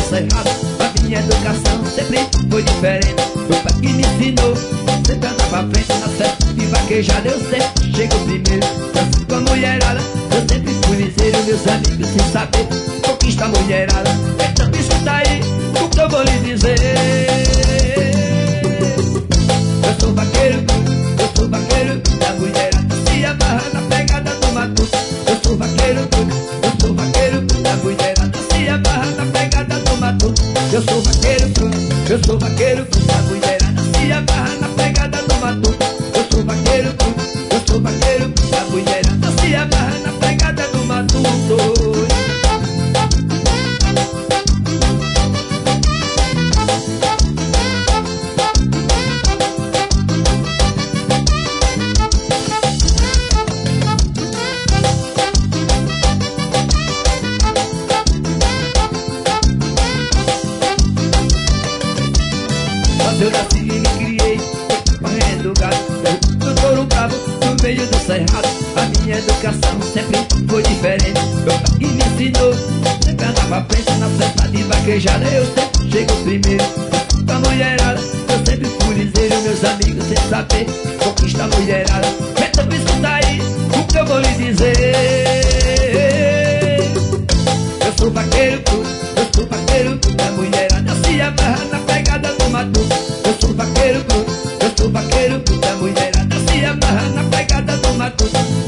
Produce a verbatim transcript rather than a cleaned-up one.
cerrado. A minha educação sempre foi diferente. Meu pai que me ensinou, sempre andar pra frente. Na festa de vaquejada eu sempre chego primeiro. Danço com a mulherada, eu sempre fui ligeiro. Meus amigos sem saber, conquista a mulherada. Então escuta aí o que eu vou lhe dizer. Eu sou vaqueiro, eu sou vaqueiro da mulherada se amarra na pegada do matuto. Eu sou vaqueiro, eu sou vaqueiro da mulherada se amarra na pegada do matuto. Eu sou vaqueiro, eu sou vaqueiro da mulherada se amarra na pegada do matuto. Eu sou vaqueiro, eu sou vaqueiro da mulherada se amarra na pegada do matuto. Eu nasci e me criei correndo gado, eu tô no bravo, no meio do cerrado. A minha educação sempre foi diferente. Meu pai que me ensinou, sempre andava pra frente. Na festa de vaquejada eu sempre chego primeiro. Da mulherada, eu sempre fui ligeiro. Meus amigos sem saber, conquista a mulherada. Então escuta aí o que eu vou lhe dizer. Eu sou vaqueiro, eu sou vaqueiro da mulherada se amarra na pegada do matuto. Eu sou vaqueiro, eu sou vaqueiro da mulherada se amarra na pegada do matuto.